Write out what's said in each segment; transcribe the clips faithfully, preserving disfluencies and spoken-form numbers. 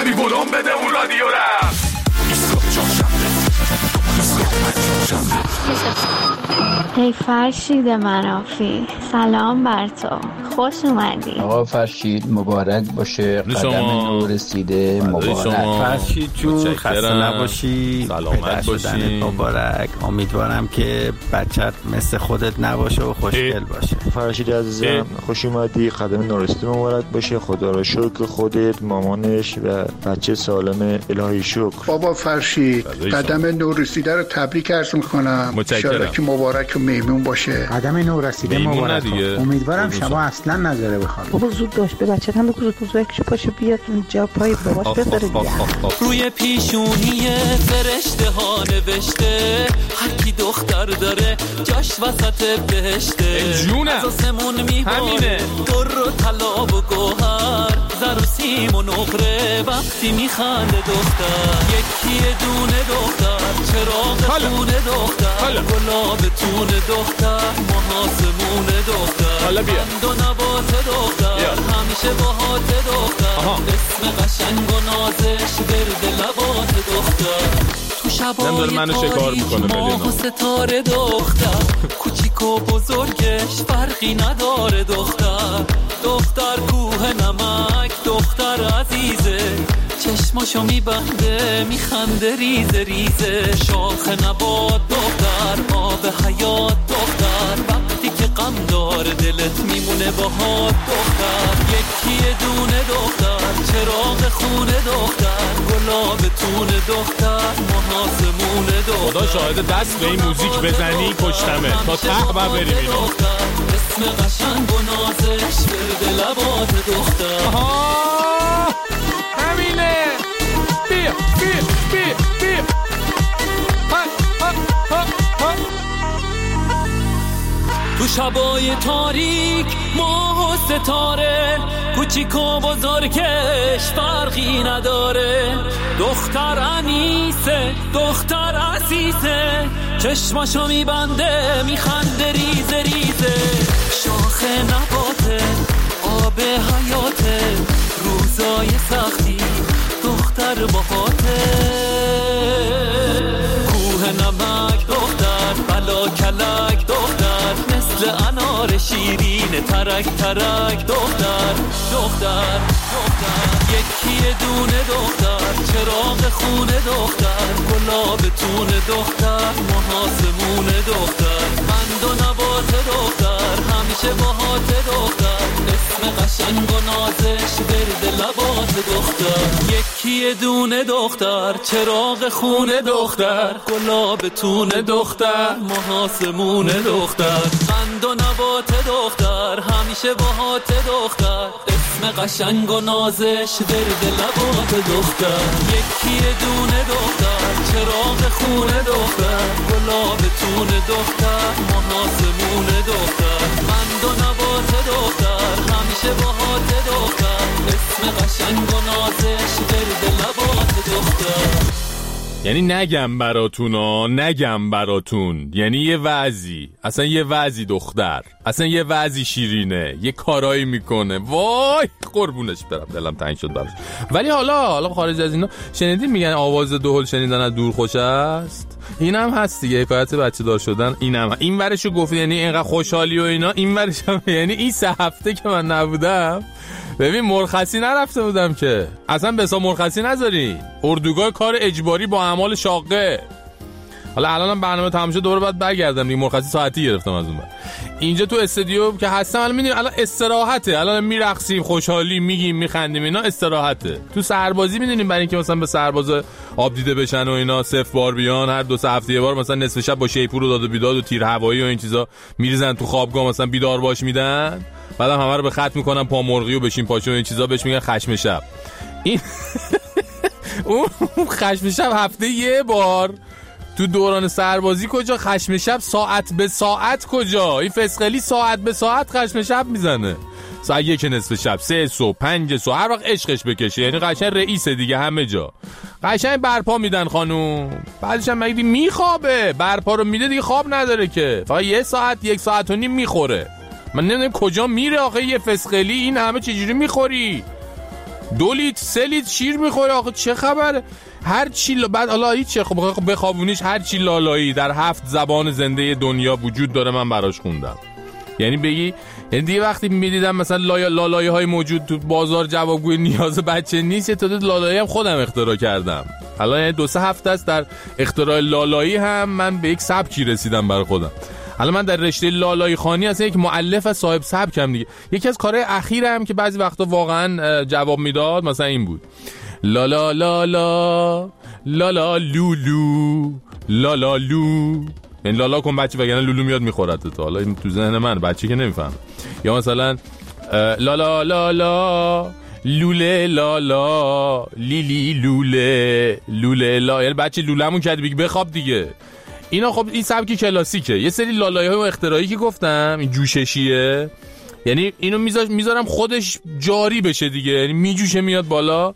کمی ولوم بده اون رادیو را. هی فرشید منافی، سلام بر تو، خوش اومدی. آقا فرشید مبارک باشه، قدم نور رسیده مبارک. فرشید جون خسته نباشی، سلامت باشی، مبارک. امیدوارم که بچت مثل خودت نباشه و خوشگل باشه. فرشید عزیزم خوش اومدی، قدم نور رسیده مبارک باشه. خدا را شکر خودت، مامانش و بچه سالم الهی شکر. بابا فرشید قدم نور رسیده رو تبریک عرض میکنم، انشالله که مبارک و میمون باشه. قدم نور رسیده مبارک. امیدوارم شما اصلا نظره بخواد. بابا زود داشت به بچت هم بگو زود بزرگشو پاشه بیاد اونجا پای باباش بذاره دیگه. روی پیشونی فرشته ها نوشته هر کی دختر داره جاش وسط بهشته. از آسمون میباره در و طلا و گوهر، زر و سیم و نقره وقتی میخنده دختر. یکی دونه دختر چراغ خونه دختر، گلاب تون دختر، محاسمون دختر، بند و نبات دختر، همیشه باهات دختر، اسم قشنگ و نازش ورد لبات دختر. تو شبای تاریک ماه و ستاره دختر، کوچیک و بزرگش فرقی نداره دختر. دختر کوه نمک دختر عزیزه، چشماشو میبنده میخنده ریزه ریزه. شاخ نبات دختر، آب حیات دختر، وقتی که غم داره دلت میمونه باهات دختر. یکی دونه دختر چراغ خونه دختر، گلاب تون دختر، محاسمون دختر. خدا شاهد دست به این موزیک بزنی کشتمه تا ته با بریم اینو. اسم قشنگ و نازش ورد لبات دختر. آها همینه. بیا بیا بیا بیا. ها ها ها ها. تو شبای تاریک ماه و ستاره، کوچیک و بزرگش فرقی نداره. دختر انیسه دختر عزیزه، چشماشو میبنده میخنده ریزه ریزه. شاخ نباته آب حیاته، روزای سختی دختر باهاته. کوه نمک دختر، بلا کلک دختر، مثل انار شیرین ترک ترک دختر دختر دختر. یکی دونه دختر چراغ خونه دختر، گلاب تون دختر، محاسمون دختر، بند و نبات دختر، همیشه باهات دختر، اسم قشنگ و نازش ورد لبات دختر. یکی دونه دختر چراغ خونه دختر، گلاب تون دختر، محاسمون دختر، بند و نبات دختر، همیشه باهات دختر، اسم قشنگ و نازش ورد لبات دختر. یکی دونه دختر چراغ خونه دختر، گلاب تون دختر، محاسمون دختر، بند و نبات دختر، همیشه باهات دختر، اسم قشنگ و نازش ورد لبات دختر. یعنی نگم براتون ها، نگم براتون، یعنی یه وضعی، اصلا یه وضعی دختر، اصلا یه وضعی شیرینه، یه کارایی میکنه، وای قربونش برم، دلم تنگ شد براش. ولی حالا حالا خارج از اینا شنیدین میگن آواز دهل شنیدن از دور خوش است؟ اینم هست دیگه، حکایت بچه دار شدن اینم. این ورشو گفت، یعنی اینقدر خوشحالی و اینا، این ورش هم یعنی این سه هفته که من نبودم ببین مرخصی نرفته بودم که، اصلا بسا مرخصی نذاری، اردوگاه کار اجباری با اعمال شاقه. حالا الانم برنامه تمام شد دوباره باید برگردم دیگه، مرخصی ساعتی گرفتم از اون بعد. اینجا تو استودیو که هستم الان می‌بینیم الان استراحته، الان میرقصیم خوشحالی میگیم میخندیم اینا، استراحته. تو سربازی می‌دونیم برای اینکه مثلا به سرباز آب دیده بشن و اینا صفر بار بیان، هر دو سه هفته یه بار مثلا نصف شب با شیپور و داد و بیداد و تیر هوایی و این چیزا میریزن تو خوابگاه مثلا بیدار باش میدن، بعدم همه رو به خط میکنن پا مرغی و بشین پاچه و این چیزا، بهش میگن خشم شب. این اون خشم شب هفته یه بار تو دوران سربازی کجا، خشم شب ساعت به ساعت کجا، این فسقلی ساعت به ساعت خشم شب میزنه، ساعت یک نصف شب، سه صبح، پنج صبح، هر وقت عشقش بکشه، یعنی قشنگ رئیسه دیگه همه جا، قشنگ برپا میدن خانوم. بعدش هم مگه میخوابه، برپا رو میده دیگه خواب نداره که، فقط یه ساعت یک ساعت و نیم میخوره. من نمیدونم کجا میره آخه یه فسقلی، این همه چجوری میخوری؟ دو لیتر سه لیتر شیر میخوره. آخه چه خبره؟ هر چی ل... بعد حالا هیچ چه خب بخوابونیش هر چی لالایی در هفت زبان زنده دنیا وجود داره من براش خوندم. یعنی بگی یعنی دیگه وقتی میدیدم مثلا لالا لالایی های موجود تو بازار جوابگوی نیاز بچه نیست، تا لالایی هم خودم اختراع کردم. الان یعنی دو سه هفته است در اختراع لالایی هم من به یک سبکی رسیدم برای خودم. الان من در رشته لالایی خوانی هستم، یک مؤلف و صاحب سبکم دیگه. یکی از کارهای اخیرم که بعضی وقتا واقعا جواب میداد مثلا این بود: لا لا لا لا لا لا لولو لا لا لو. این لالا کن بچه وگرنه لولو میاد میخورد تو. حالا این تو ذهن من بچه که نمیفهم. یا مثلا لا لا لا لا لوله لالا لیلی لوله لوله لا، یعنی بچه لوله‌مون کرد بگی بخواب دیگه. اینا خب این سبکی کلاسیکه. یه سری لالایی‌های اختراعی که گفتم این جوششیه، یعنی اینو میذارم خودش جاری بشه دیگه، یعنی میجوشه میاد بالا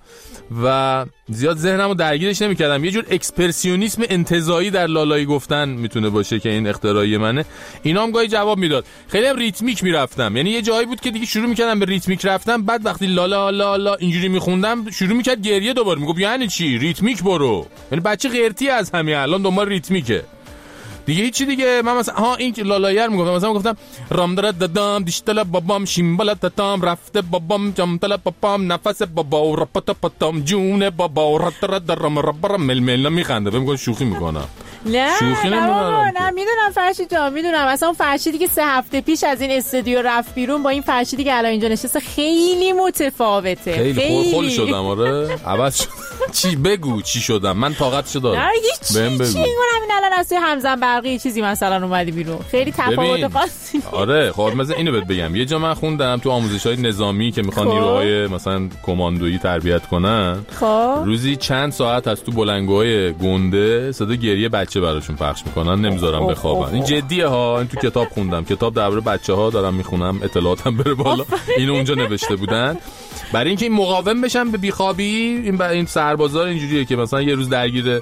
و زیاد ذهنمو درگیرش نمی‌کردم. یه جور اکسپرسیونیسم انتزاعی در لالایی گفتن میتونه باشه که این اختراعی منه. اینا هم گاهی جواب میداد. خیلی هم ریتمیک میرفتم، یعنی یه جایی بود که دیگه شروع می‌کردم به ریتمیک رفتم، بعد وقتی لالا لالا اینجوری میخوندم شروع می‌کرد گریه دوباره. میگفت یعنی چی؟ ریتمیک برو. یعنی بچه غیرتی از همین الان دنبال ریتمیکه دیگه. هیچی دیگه. من مثلا ها این لالایر میگفتم، مثلا گفتم رام درد ددام دیشتل بابام شیمبل تتام رفته بابام جمتل بابام نفس بابا رپت پتام جون بابا رت رت درم ربر مل مل میخنده. فکر می‌کنم شوخی میکنم. نه نه نه میدونم فرشید جان، میدونم. اصلا اون فرشیدی که سه هفته پیش از این استودیو رفت بیرون با این فرشیدی که الان اینجا نشسته خیلی متفاوته. خیلی, خیلی. خول شدم. آره عوض شد. چی بگو چی شدم؟ من طاقتشو دارم. نه هیچ چی. چی همین الان از توی همزن برقی چیزی مثلا اومدی بیرون. خیلی تفاوت خاصی. آره خب مثلا اینو بهت بگم، یه جا من خوندم تو آموزش‌های نظامی که میخوان نیروهای مثلا کماندویی تربیت کنن، خب روزی چند ساعت از تو بلندگوهای گنده صدا گریه بچه براشون پخش میکنن، نمیذارم بخوابن. این جدیه ها. این تو کتاب خوندم، کتاب درباره بچه‌ها دارم میخونم، اطلاعاتم بره بالا. اینو اونجا نوشته بودن برای اینکه این مقاوم بشن به بیخوابی. این این سربازا اینجوریه که مثلا یه روز درگیر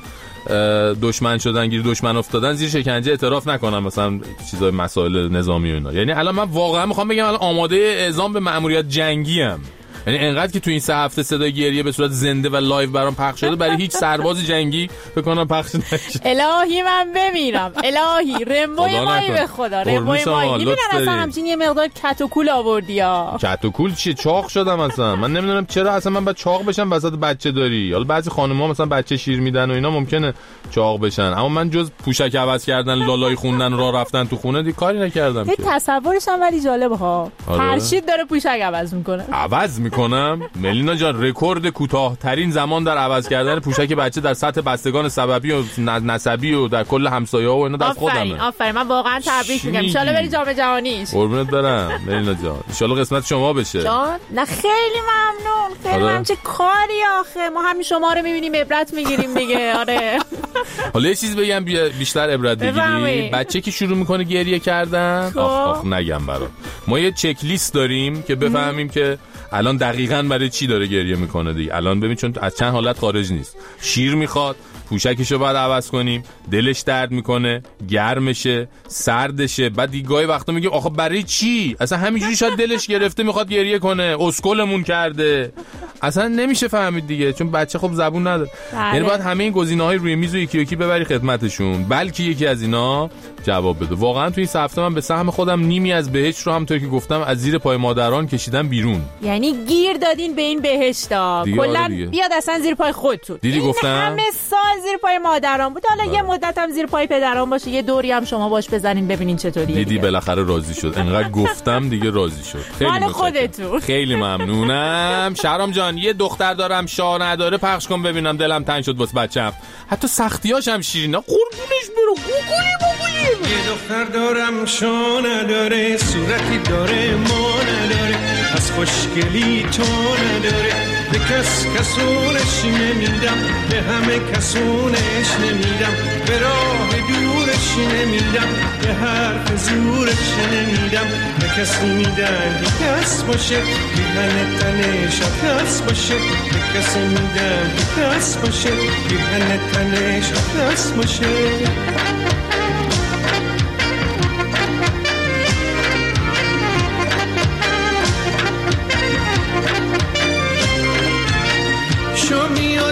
دشمن شدن، گیر دشمن افتادن، زیر شکنجه اعتراف نکنن مثلا چیزای مسائل نظامی و اینا. یعنی الان من واقعا میخوام بگم الان آماده اعزام به مأموریت جنگی ام. یعنی انقدر که تو این سه هفته صدای گریه به صورت زنده و لایو برام پخش شده، برای هیچ سرباز جنگی فکر کنم پخش نشه. الهی من بمیرم. الهی رمبوی مایی به خدا. رمبوی مایی. میبینن اصلا همچین یه مقدار کتوکول آوردی ها. کتوکول چیه؟ چاق شدم اصلا. من نمیدونم چرا اصلا من باید چاق بشم وسط بچه داری. حالا بعضی خانم‌ها مثلا بچه شیر میدن و اینا ممکنه چاق بشن، اما من جز پوشک عوض کردن، لالای خوندن، راه رفتن تو خونه دیگه کاری نکردم. این تصورش هم ولی جالبه ها. فرشید داره پوشک عوض میکنه. عوض میکنم. ملینا جان رکورد کوتاه‌ترین زمان در عوض کردن پوشک بچه در سطح بستگان سببی و نسبی و در کل همسایه‌ها و اینا دست خودمه. آفرین آفرین. من واقعا تبریک میگم. ان شاءالله بری جام جهانیش. قربونت برم ملینا جان. ان شاءالله قسمت شما بشه. جان نه خیلی ممنون. خیلی ممنون. چه کاری آخه. ما همین شما رو می‌بینیم عبرت می‌گیریم دیگه. آره. حالا یه چیز بگم بیشتر عبرت بگیری. بچه که شروع می‌کنه گریه کردن، آخ آخ نگم برات. ما یه چک لیست داریم که بفهمیم که الان دقیقاً برای چی داره گریه میکنه دیگه. الان ببین چون از چند حالت خارج نیست. شیر میخواد، پوشکشو باید عوض کنیم، دلش درد میکنه، گرمشه، سردشه، بعد دیگه گاهی وقتا میگیم آخه برای چی؟ اصلا همینجوری شاید دلش گرفته میخواد گریه کنه، اسکلمون کرده. اصلا نمیشه فهمید دیگه چون بچه خب زبون نداره. یعنی باید همه این گزینه‌های روی میز و یکی یکی ببری خدمتشون، بلکه یکی از اینا جواب بده. واقعا تو این هفته من به سهم خودم نیمی از بهشت رو همونطور که گفتم از زیر پای مادران کشیدم بیرون. یعنی گیر دادین به این بهشتا. کلا بیاد اصلا زیر پای خودتون. دیدی گفتم همه سال زیر پای مادران بود، حالا یه مدت هم زیر پای پدران باشه، یه دوری هم شما باش بزنین ببینین چطوریه. دیدی بالاخره راضی شد. انقدر گفتم دیگه راضی شد. خیلی خودتون. خیلی ممنونم. شهرام جان یه دختر دارم شاه نداره، پخش کن ببینم، دلم تنگ شد واسه بچه‌م. حتی سختیاش هم شیرینه. قربونش برو. گوگلی گوگلی. یه دختر دارم شاه نداره، صورتی داره ما نداره، از خوشگلی تو نداره، به کس کسونش نمیدم، به همه کسونش نمیدم، به راه دورش نمیدم، به حرف زورش نمیدم، به کسی میدم که کس باشه، بیهن تنش کس باشه، به کسی میدم که کس باشه، بیهن تنش کس باشه.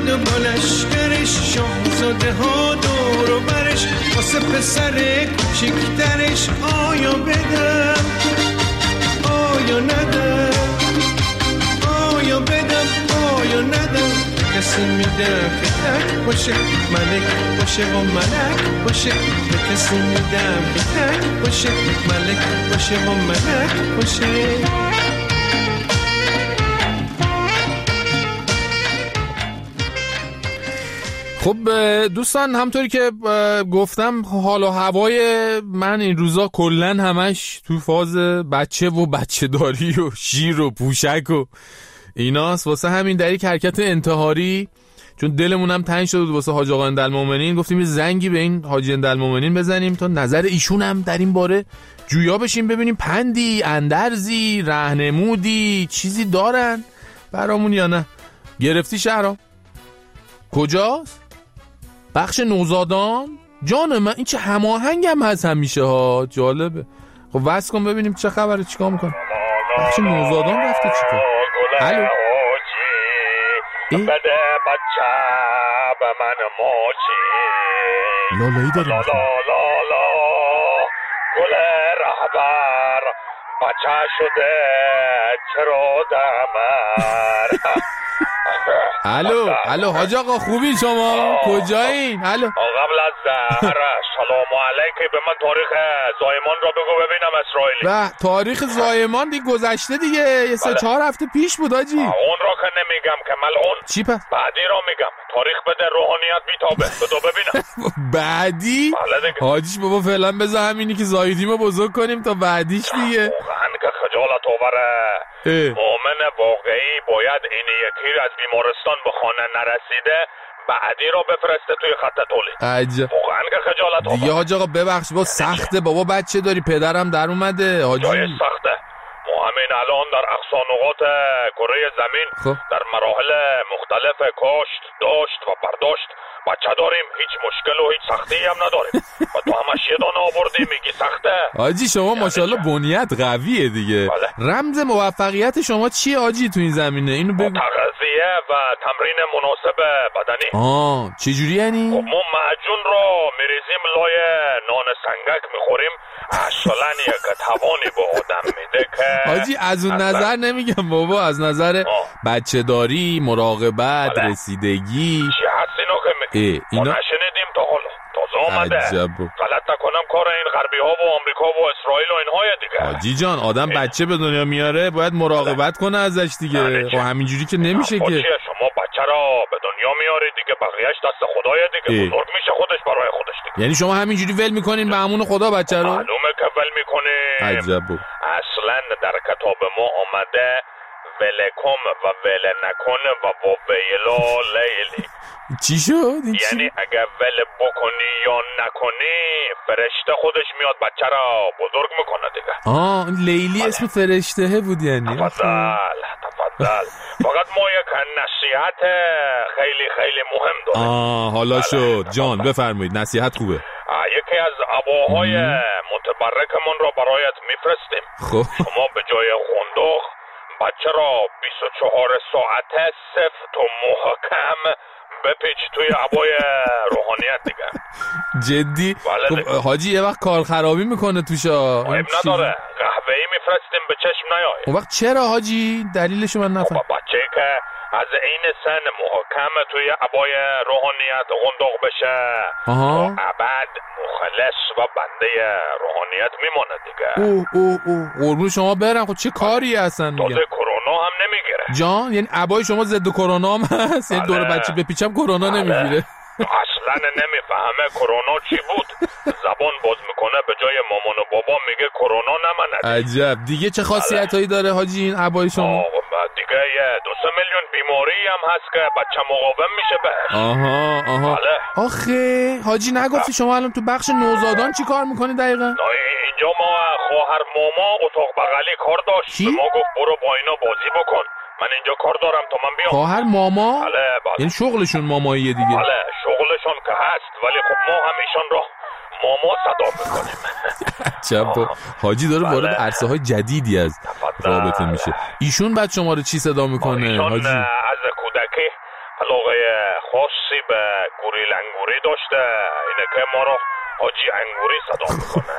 میاد و با لشکرش، شاهزاده ها دور و برش، واسه پسر کوچیکترش آیا بدم آیا ندم، آیا بدم آیا ندم. کسی میدم که تک باشه، ملک باشه و ملک باشه. به کسی میدم که تک باشه، ملک باشه و ملک باشه. خب دوستان، همطوری که گفتم حال و هوای من این روزا کلن همش تو فاز بچه و بچه داری و شیر و پوشک و ایناست. واسه همین در یک حرکت انتحاری، چون دلمون هم تنگ شد واسه حاج آقا اندالمومنین، گفتیم یه زنگی به این حاجی اندالمومنین بزنیم تا نظر ایشون هم در این باره جویا بشیم، ببینیم پندی، اندرزی، راهنمودی چیزی دارن برامون یا نه. گرفتی شهرام؟ کجاست؟ بخش نوزادان؟ جان من این چه هماهنگم هست همیشه ها، جالبه. خب واسه کن ببینیم چه خبره، چیکار میکنه. بخش نوزادان رفته چیکار؟ الو بده بچه به من موچی لالایی داریم لا لا لا لا گل رهبر بچه شده چرا دمر. الو الو حاج آقا خوبی شما؟ کجایین؟ الو قبل از ظهر سلام علیکم، به من تاریخ زایمان را بگو ببینم اسرائیلی. و تاریخ زایمان دیگه گذشته دیگه، یه سه چهار هفته پیش بود آجی. اون را که نمیگم که ملعون. چی پس؟ بعدی را میگم، تاریخ بده روحانیت بیتابه بدو ببینم. بعدی؟ حاجیش بابا فعلا بذار همینی که زایدیمو بزرگ کنیم تا بعدیش دیگه. واقعا که خجالت آوره. مؤمن واقعی باید این یکی از بیمارستان به خانه نرسیده بعدی را بفرسته توی خط تولید. عجب. واقعا که خجالت آوره. دیگه حاج آقا ببخش با سخته بابا، بچه داری، پدرم در اومده حاجی. جای سخته. ما همین الان در اقصا نقاط کره زمین خب. در مراحل مختلف کاشت، داشت و برداشت بچه داریم، هیچ مشکل و هیچ سختی هم نداریم. و تو همش یه دانه آوردی میگی سخته. آجی شما ماشاءالله بنیت قویه دیگه. بله. رمز موفقیت شما چیه آجی تو این زمینه؟ اینو بگو. تغذیه و تمرین مناسب بدنی. آه چجوری یعنی؟ خب ما معجون رو میریزیم لای نان سنگک میخوریم، اصلا یک توانی به آدم میده که آجی از اون نظر نمیگم بابا، از نظر بچه داری، مراقبت، بله. رسیدگی چی هست اینو که میگی؟ ما نشنیدیم تا حالا، تازه آمده. غلط نکنم کار این غربی ها و آمریکا و اسرائیل و اینهای دیگه. آجی جان آدم ای. بچه به دنیا میاره باید مراقبت کنه ازش دیگه. خب همینجوری که نمیشه که. شما بچه را به دنیا میاری دیگه، بقیه‌اش دست خدای دیگه. ای. بزرگ میشه خودش برای خودش دیگه. یعنی شما همینجوری ول میکنین به امون خدا بچه رو؟ معلومه که ول میکنیم. عجب. اصلا در کتاب ما آمده ولکم و ول نکن و ویلا لیلی. چی شد؟ یعنی اگر ول بکنی یا نکنی فرشته خودش میاد بچه را بزرگ میکنه دیگه. آه لیلی بله. اسم فرشته بود یعنی. تفضل تفضل. فقط ما یک نصیحت خیلی خیلی مهم داریم. آه حالا بله. شد جان بفرمایید، نصیحت خوبه. یکی از اباهای متبرکمون را برایت میفرستیم. خب شما به جای غندق بچه را بیست و چهار ساعته سفت و محکم بپیچ توی عبای روحانیت دیگه. جدی؟ خب حاجی یه وقت کار خرابی میکنه توشا. مهم نداره، قهوه‌ای میفرستیم به چشم نیای. اون وقت چرا حاجی؟ دلیلشو من نفهم. بچه که از این سن محکم توی عبای روحانیت غندق بشه آها. تا ابد مخلص و بنده روحانیت میمونه دیگه. اوه اوه اوه قربون شما برم. خب چه کاری هستن؟ تازه کرونا هم نمیگیره جان. یعنی عبای شما ضد کرونا هم هست؟ یعنی دور بچه بپیچم کرونا نمیگیره؟ اصلا نمیفهمه کرونا چی بود. زبان باز میکنه به جای مامان و بابا میگه کرونا نماند. عجب. دیگه چه خاصیتایی داره حاجی این عبای شما؟ دیگه یه دو سه میلیون بیماری هم هست که بچه مقاوم میشه بهش. آها آها. بله. آخه حاجی نگفتی شما الان تو بخش نوزادان چی کار میکنی دقیقا؟ اینجا ما خواهر ماما اتاق بغلی کار داشت. چی؟ ما گفت برو با اینا بازی بکن، من اینجا کار دارم تا من بیام. خواهر ماما؟ بله بله. یعنی شغلشون ماماییه دیگه. بله شغلشون که هست، ولی خب ما هم ایشان رو ماما صدا میکنیم. عجب. حاجی داره وارد بله. عرصه های جدیدی از رابطه میشه. ایشون بعد شما رو چی صدا میکنه ایشون حاجی؟ از کودکی علاقه خاصی به گوریل انگوری داشته، اینه که ما رو حاجی انگوری صدا میکنه.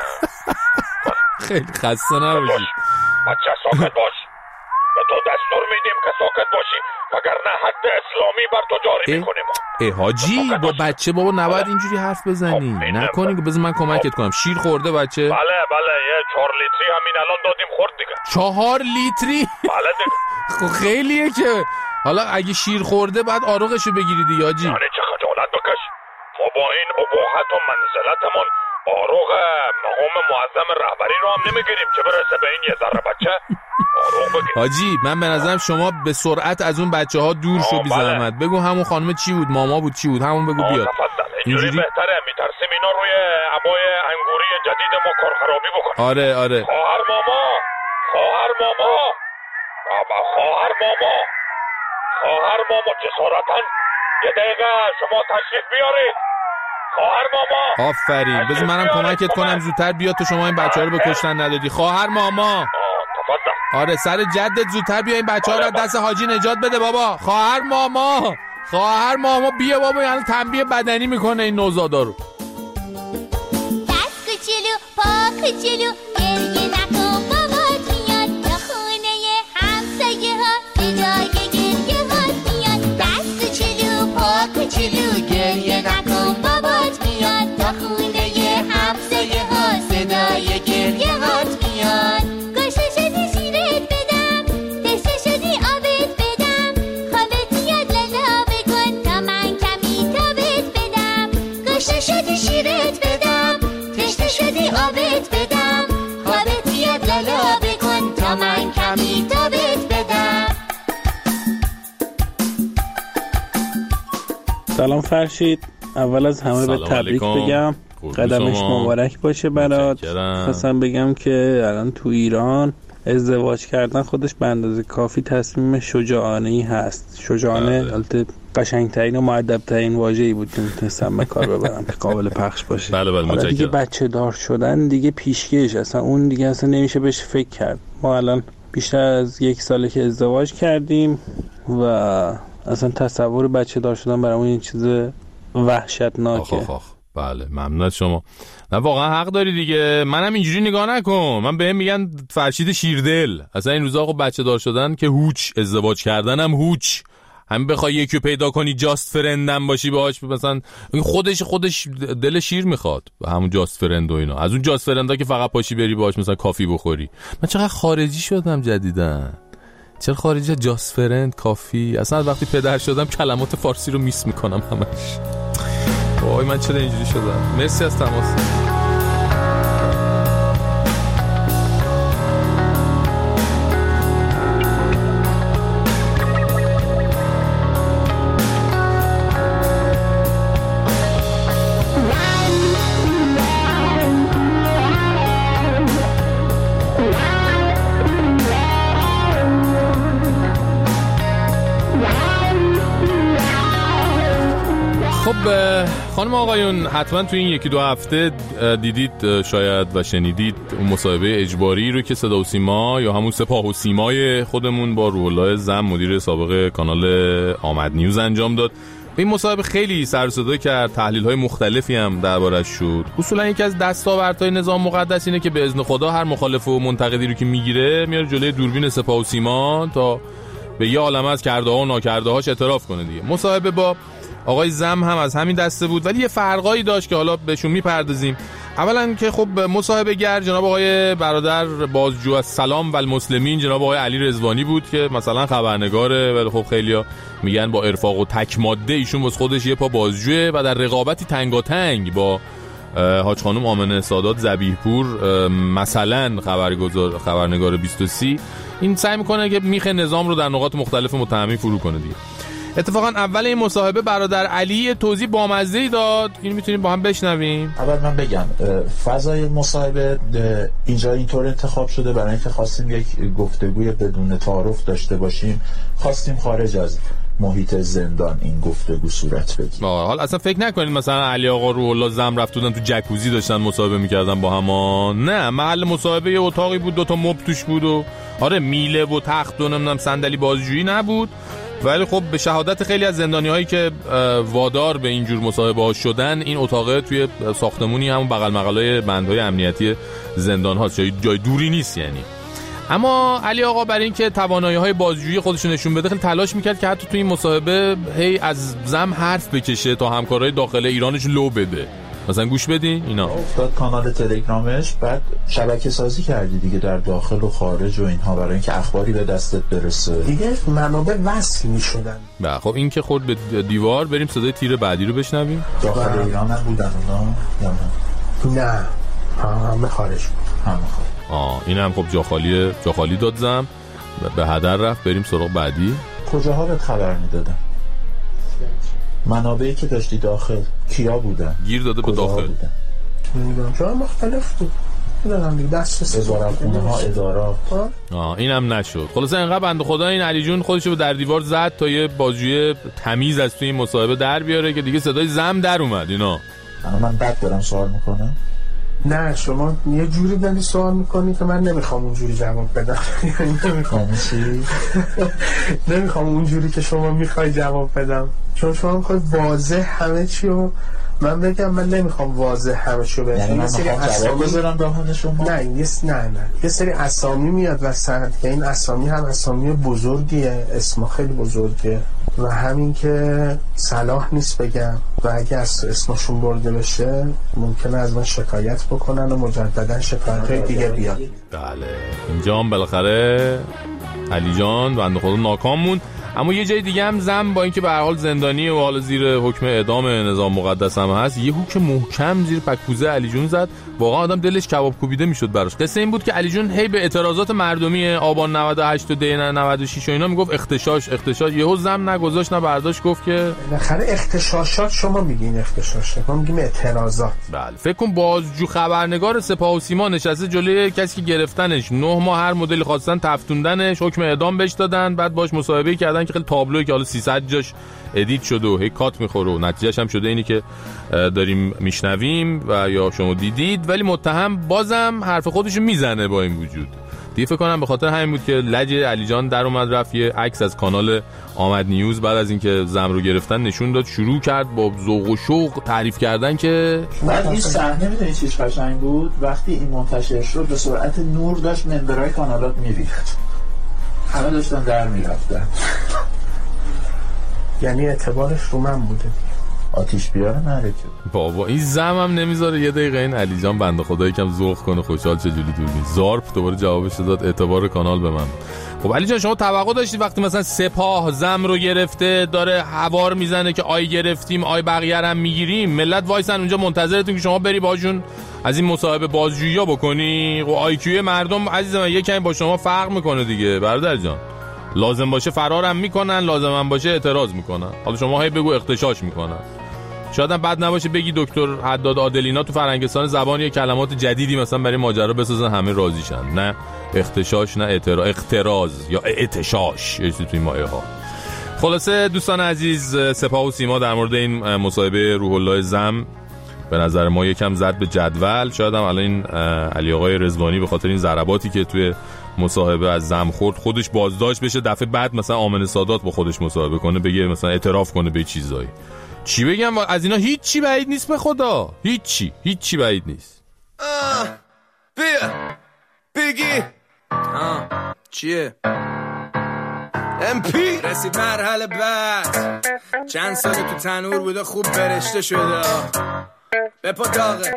خیلی خسته نباشی بچه، ساکت باش. به تو دستور میدیم که ساکت باشی، وگرنه حد اسلامی بر تو جاری میکنیم. ای حاجی با بچه بابا نباید اینجوری حرف بزنی. نکنی که بذار من کمکت کنم. شیر خورده بچه؟ بله بله، یه چهار لیتری همین الان دادیم خورد دیگه. چهار لیتری؟ بله دیگه. خب خیلیه که. حالا اگه شیر خورده بعد آروغشو بگیری دیگه حاجی. یعنی چه خجالت بکش. ما با این اباحت و منزلتمون آروغ مقام معظم رهبری رو هم نمیگیریم که برسه به این یه ذره بچه. حاجی من به نظرم شما به سرعت از اون بچه ها دور شو بی زحمت. بگو همون خانم چی بود؟ ماما بود چی بود؟ همون بگو بیاد. اینجوری بهتره. میترسیم اینا روی عبای انگوری جدید ما کار خرابی بکنه. آره آره. خواهر ماما، خواهر ماما، بابا خواهر ماما، خواهر ماما جسارتاً یه دقیقه شما تشریف بیارید. خواهر ماما. آفرین. بذار منم کمکت کنم زودتر بیاد تو شما این بچه‌ها رو به کشتن ندادی. خواهر ماما. آره سر جدت زودتر بیا این بچه‌ها رو دست حاجی نجات بده بابا. خواهر ماما، خواهر ماما بیا بابا، یعنی تنبیه بدنی میکنه این نوزادا رو. دست کوچولو پا کوچولو گریه نکن بابات میاد تا خونه همسایه ها صدای گریه هات میاد. دست کوچولو پا کوچولو گریه نکن بابات میاد تا خونه همسایه ها صدای گریه هات میاد. شیرت بدم، تشنه شدی آبت بدم، خوابت بیاد لالا بکن تا من کمی تابت بدم. سلام فرشید، اول از همه به تبریک بگم، قدمش مبارک باشه برات. خواستم بگم که الان تو ایران ازدواج کردن خودش به اندازه کافی تصمیم شجاعانه‌ای هست. شجاعانه البته قشنگترین و مؤدبترین واژه‌ای بود که میتونستم به کار ببرم که قابل پخش باشه. بله بله متشکرم. دیگه بچه دار شدن دیگه پیشکش، اصلا اون دیگه اصلا نمیشه بهش فکر کرد. ما الان بیشتر از یک ساله که ازدواج کردیم و اصلا تصور بچه دار شدن برامون این چیز وحشتناکه. آخ آخ. بله ممنون از شما. نه واقعا حق داری دیگه. منم اینجوری نگاه نکن. من بهم میگن فرشید شیردل. اصلا این روزا خب بچه دار شدن که هوچ، ازدواج کردن هم هوچ. همین بخوای یکی پیدا کنی جاست فرندم باشی باهاش، مثلا خودش خودش دل شیر میخواد، همون جاست فرند و اینا. از اون جاست فرندا که فقط پاشی بری باهاش مثلا کافی بخوری. من چقدر خارجی شدم جدیدن. چرا خارجی؟ جاست فرند، کافی. اصلا وقتی پدر شدم کلمات فارسی رو میس میکنم همش. وای من چرا اینجوری شدم؟ مرسی از تماس. خانم آقایون، حتما تو این یکی دو هفته دیدید شاید و شنیدید اون مصاحبه اجباری رو که صدا و سیما یا همون سپاه و سیمای خودمون با روح الله زم مدیر سابق کانال آمد نیوز انجام داد. این مصاحبه خیلی سر و صدا کرد، تحلیل‌های مختلفی هم دربارش شد. اصولا یکی از دستاوردهای نظام مقدس اینه که به اذن خدا هر مخالف و منتقدی رو که میگیره میاره جلوی دوربین سپاه و سیما تا به یه عالمه از کرده‌ها و ناکرده‌هاش اعتراف کنه دیگه. مصاحبه با آقای زم هم از همین دسته بود، ولی یه فرقایی داشت که حالا بهشون میپردازیم. اولا که خب مصاحبه گر جناب آقای برادر بازجو از سلام و المسلمین جناب آقای علی رضوانی بود که مثلا خبرنگاره، ولی خب خیلیا میگن با ارفاق و تک ماده ایشون واسه خودش یه پا بازجوه و در رقابتی تنگاتنگ با حاج خانم آمنه سادات ذبیح پور مثلا خبرگزار خبرنگار بیست و سه این سعی میکنه که میخه نظام رو در نقاط مختلف متهمین فرو کنه دیگه. اتفاقا اول این مصاحبه برادر علی توضیح بامزه‌ای داد، اینو میتونیم با هم بشنویم. اول من بگم فضای مصاحبه اینجا اینطور انتخاب شده برای اینکه خواستیم یک گفتگوی بدون تعارف داشته باشیم، خواستیم خارج از محیط زندان این گفتگو صورت بگیره. حالا اصلا فکر نکنید مثلا علی آقا روح الله زم رفت بودن تو جکوزی داشتن مصاحبه میکردن با هم. نه، محل مصاحبه یه اتاقی بود، دو تا مبل توش بود و آره میله و تخت و نمیدونم صندلی بازجویی نبود. ولی خب به شهادت خیلی از زندانی‌هایی که وادار به اینجور مصاحبه‌ها شدن، این اتاق توی ساختمونی همون بغل مغلای بندهای امنیتی زندان هاست، جای جای دوری نیست یعنی. اما علی آقا برای اینکه توانایی‌های بازجویی خودش نشون بده خیلی تلاش میکرد که حتی توی این مصاحبه هی از زم حرف بکشه تا همکارای داخل ایرانش لو بده. مثلا گوش بدین اینا. افتاد کانال تلگرامش، بعد شبکه سازی کردی دیگه در داخل و خارج و اینها برای اینکه اخباری به دستت برسه. دیگه منابع وصل میشدن. بله خب این که خورد به دیوار. بریم صدای تیر بعدی رو بشنویم. داخل ایران هم بودن اونا یا نه؟ نه همه خارج بود. همه خارج. آه این هم خب جا خالی جا خالی داد زم به هدر رفت. بریم سراغ بعدی. کجاها بهت خبر میدادن؟ منابعی که داشتی داخل کیا بودن؟ گیر داده به داخل. نمیدونم جا مختلف بود. میدونم دیگه دست وزارتخونه ها، ادارات. آه اینم نشد. خلاصه انقدر بنده خدا این علی جون خودشو به در دیوار زد تا یه بازجوی تمیز از توی این مصاحبه در بیاره که دیگه صدای زم در اومد اینا. من بعد دارم سوال میکنم. نه شما یه جوری داری سوال میکنی که من نمیخوام اونجوری جواب بدم. نمیخوام چی؟ نمیخوام اونجوری که شما میخوای جواب بدم، چون شما میخوای واضح همه چی رو من بگم. من نمیخوام واضح همه چی رو بگم. یعنی من میخوام جواب بذارم دهان شما؟ نه یه نه نه یه سری اسامی میاد وسط که این اسامی هم اسامی بزرگیه، اسم خیلی بزرگیه و همین که صلاح نیست بگم و اگه از اسمشون برده بشه ممکنه از من شکایت بکنن و مجددا شکایت دیگه بیاد. بله اینجا هم بالاخره علی جان بنده خدا ناکام موند. اما یه جای دیگه هم زم با اینکه به هر حال زندانی و حالا زیر حکم اعدام نظام مقدس هم هست، یه هوک محکم زیر پکوزه علی جون زد. واقعا آدم دلش کباب کوبیده میشد براش. قصه این بود که علی جون هی به اعتراضات مردمی آبان نود و هشت و دی نود و شش و اینا میگفت اختشاش اختشاش. یهو زم نگذاشت نه برداشت، گفت که بالاخره اختشاشات شما میگین اختشاشه، ما میگیم اعتراضات. بله فکر کن بازجو خبرنگار سپاه و سیما نشسته جلوی کسی که گرفتنش، نه ماه هر مدلی خواستن تفتوندنش، حکم اعدام بهش دادن، بعد باش مصاحبه کردن که خیلی تابلوئه که حالا سیصد جاش ادیت شده و هی کات میخوره و نتیجهش هم شده اینی که داریم میشنویم و یا شما دیدید. ولی متهم بازم حرف خودشو میزنه با این وجود. دیگه فکر کنم به خاطر همین بود که لج علی جان در اومد، رفت یه عکس از کانال آمد نیوز بعد از اینکه زم رو گرفتن نشون داد، شروع کرد با ذوق و شوق تعریف کردن که بعد این صحنه میدونی چیش قشنگ بود؟ وقتی این منتشر شد به سرعت نور داشت منبرای کانالات میریخت، همه داشتن در میرفتن. یعنی اعتبارش رو من بوده، آتیش بیاره معرکه. بابا این زم هم نمیذاره یه دقیقه این علی جان بنده خدا یکم ذوق کنه خوشحال چه جوری دور نیست. زارپ دوباره جوابش داد اعتبار کانال به من. خب علی جان شما توقع داشتید وقتی مثلا سپاه زم رو گرفته داره هوار میزنه که آی گرفتیم آی بقیه هم میگیریم، ملت وایسن اونجا منتظرتون که شما بری باشون از این مصاحبه بازجویی بکنی؟ و آی کیو مردم عزیز من یکم با شما فرق میکنه دیگه برادر جان. لازم باشه فرارم میکنن، لازم هم باشه اعتراض میکنن. حالا شما هی بگو اختشاش میکنن. شاید هم بد نباشه بگی دکتر حداد عادلینا تو فرنگستان زبان یه کلمات جدیدی مثلا برای ماجرا بسازن همه راضی شن. نه اختشاش، نه اعتراض، اختراز یا اعتشاش یه چیزی توی مایه ها. خلاصه دوستان عزیز، سپاه و سیما در مورد این مصاحبه روح الله زم به نظر ما یکم زد به جدول. شاید هم الان این علی آقای رضوانی به خاطر این ضرباتی که توی مصاحبه از زم خورد خودش بازداشت بشه، دفعه بعد مثلا آمن سادات با خودش مصاحبه کنه، بگه مثلا اعتراف کنه به چیزایی. چی بگم از اینا؟ هیچی بعید نیست به خدا، هیچی هیچی بعید نیست. آه بیا بگی آه چیه ام پی رسید مرحله بعد، چند سال تو تنور بوده خوب برشته شده، به پا داغه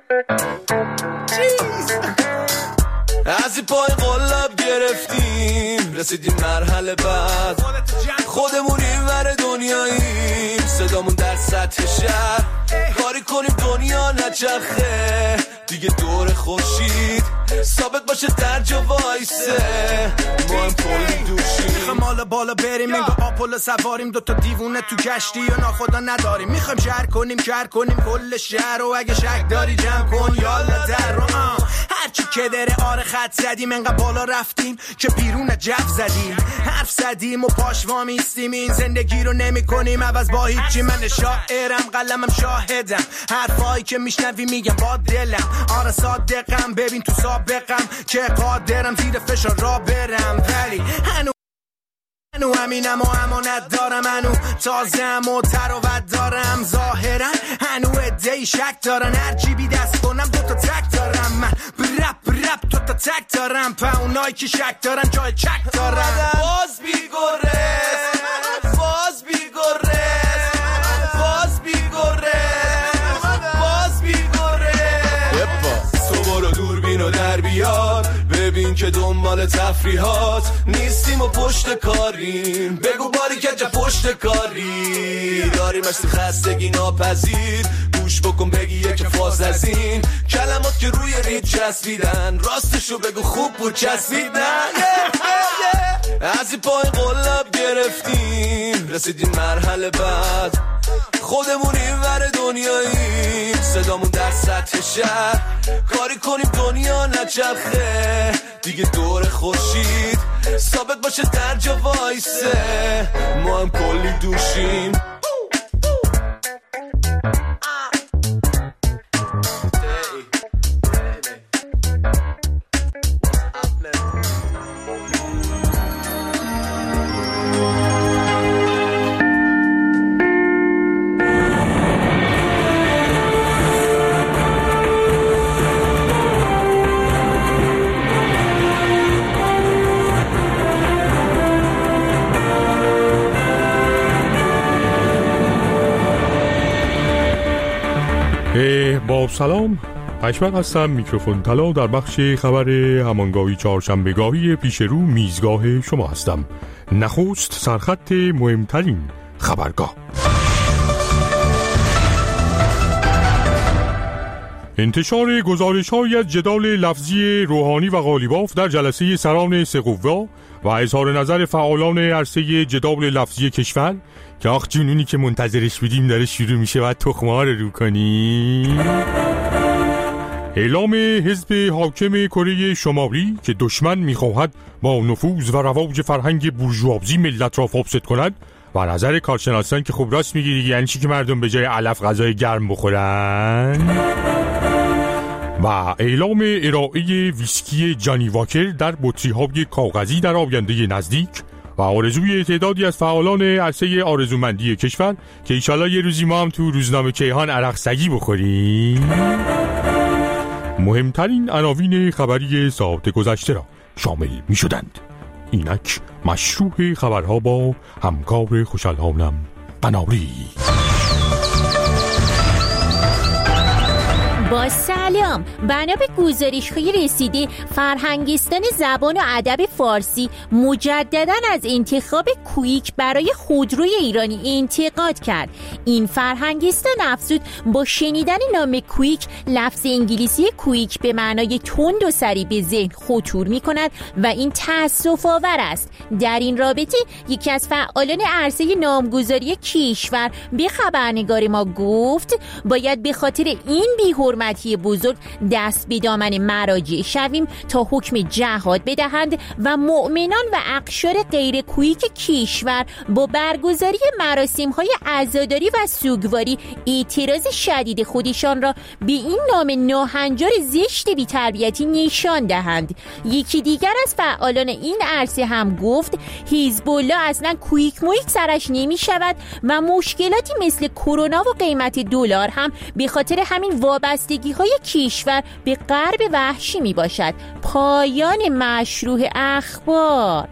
چیز از این پای قلب گرفتیم، رسیدیم مرحله بعد، خودمون این ور دنیاییم، صدامون در سطح شهر، کاری کنیم دنیا نچرخه دیگه دور خورشید، ثابت باشه در جا وایسه، ما هم پلی دوشیم، میخوام حالا بالا بریم انگار آپولو سواریم، دوتا دیوونه تو کشتی و ناخدا نداریم، میخوام شهر کنیم شهر کنیم کل شهر، و اگه شک داری جمع کن یالا در رو آم هرچی که داره آره خط زدیم، انقدر بالا رفتیم که بیرون جف زدیم، حرف زدیم و پاشوا میستیم، این زندگی رو نمی کنیم عوض با هیچی، من شاعرم قلمم شاهدم، حرفایی که میشنوی میگم با دلم، آره صادقم ببین تو سابقم که قادرم زیر فشار را برم، ولی هنو هنو همینم و امانت دارم، هنو تازم و تراوت دارم، ظاهرا هنو ادهی شک دارن، هر جیبی دست کنم دوتا تک دارم، من برپ برپ دوتا تک دارم، پا اونایی که شک دارن جای چک دارم. باز بیگرز باز بیگرز باز بیگرز باز بیگرز تو برو دوربینو در بیار، ببین که دنبال تفریحات نیستیم و پشت کاریم، بگو باری که جا پشت کاری داریم، اشتی خستگی ناپذیر، گوش بکن بگی یک فاز از این کلمات که روی رید چسبیدن، راستشو بگو خوب بود چسبیدن. از این پای قلب گرفتیم رسیدیم مرحله بعد، خودمون این ور دنیاییم، صدامون در سطح شهر، کاری کنیم دنیا نچرخه دیگه دور خورشید، ثابت باشه در جا وایسه، ما هم کلی دوشیم. با سلام، حشمت هستم، میکروفون طلا در بخش خبر همانگاهی چهارشنبهگاهی پیش رو میزگاه شما هستم. نخست سرخط مهمترین خبرگاه. انتشار گزارش‌هایی از جدال لفظی روحانی و قالیباف در جلسه سران سه قوه و اظهار نظر فعالان عرصه جدال لفظی کشور که آخ جنونی که منتظرش بودیم داره شروع میشه و تخمه ها رو رو کنیم. اعلام حزب حاکم کره شمالی که دشمن میخواهد با نفوذ و رواج فرهنگ بورژوازی ملت را فاسد کند و نظر کارشناسان که خوب راست میگه، یعنی چی که مردم به جای علف غذای گرم بخورن. و اعلام ارائه ویسکی جانی واکر در بطری‌های کاغذی در آینده نزدیک و آرزوی تعدادی از فعالان عرصه آرزومندی کشور که ایشالا یه روزی ما هم تو روزنامه کیهان عرق سگی بخوریم. مهمترین عناوین خبری ساعت گذشته را شامل می شدند. اینک مشروع خبرها با همکار خوشحالانم قناری. با سلام، بنا به گزارش‌های رسیده فرهنگستان زبان و ادب فارسی مجدداً از انتخاب کویک برای خودروی ایرانی انتقاد کرد. این فرهنگستان افزود با شنیدن نام کویک لفظ انگلیسی کویک به معنای تند و سریع به ذهن خطور می‌کند و این تأسف آور است. در این رابطه یکی از فعالان عرصه نامگذاری کشور به خبرنگار ما گفت باید به خاطر این بی‌حرمتی بزرگ دست به دامن مراجع شویم تا حکم جهاد بدهند و مؤمنان و اقشار غیر کویک کشور با برگزاری مراسم‌های عزاداری و سوگواری اعتراض شدید خودشان را به این نام ناهنجار زشت بی‌تربیتی نشان دهند. یکی دیگر از فعالان این عرصه هم گفت حزب الله اصلا کویک مویک سرش نمی شود و مشکلاتی مثل کرونا و قیمت دلار هم به خاطر همین وابستگی های کشور به غرب وحشی می باشد. پایان مشروع اخبار.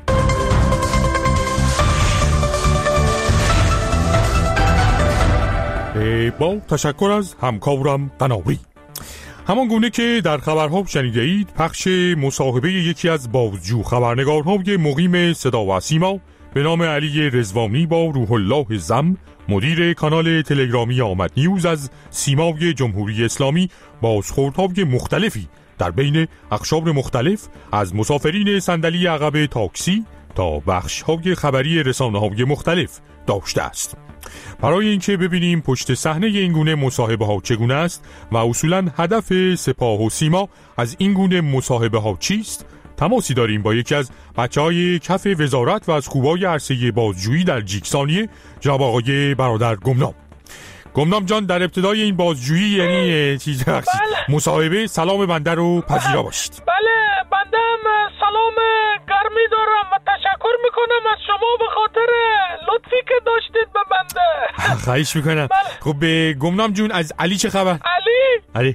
با تشکر از همکارم قناری. همان گونه که در خبرها شنیده اید، پخش مصاحبه یکی از بازجو خبرنگارهای مقیم صدا و سیما به نام علی رضوانی با روح الله زم، مدیر کانال تلگرامی آمد نیوز، از سیمای جمهوری اسلامی بازخوردهای مختلفی در بین اقشار مختلف از مسافرین صندلی عقب تاکسی تا بخش‌های خبری رسانه‌های مختلف داشته است. برای اینکه ببینیم پشت صحنه این گونه مصاحبه ها چگونه است و اصولاً هدف سپاه و سیما از این گونه مصاحبه ها چیست، تماسی داریم با یکی از بچه‌های کف وزارت و از خوبای عرصه بازجویی در جیکسانیه، جناب آقای برادر گمنام. گمنام جان، در ابتدای این بازجویی یعنی چیز بله. مصاحبه سلام بنده رو پذیرا باشید. بله، بنده هم سلام گرمی دارم و تشکر تشکر میکنم از شما به خاطر لطفی که داشتید به بنده. خواهش میکنم. خب به گمنام جون از علی چه خبر؟ علی؟ علی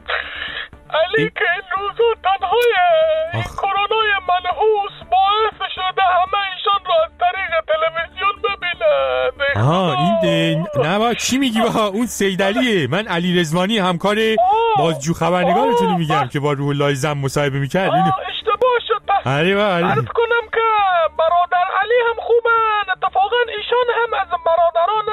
علی که این روزو تنهای این کرونای منحوس باعث شده همه ایشان رو از طریق تلویزیون ببینن. آها این نه با چی میگی با اون سید علیه. من علی رضوانی همکار بازجو خبرنگارتون میگم که با روح الله زم مصاحبه میکرد. اشتباه شد. علی با علی عرض کنم که برادر علی هم خوبن. اتفاقا ایشان هم از برادران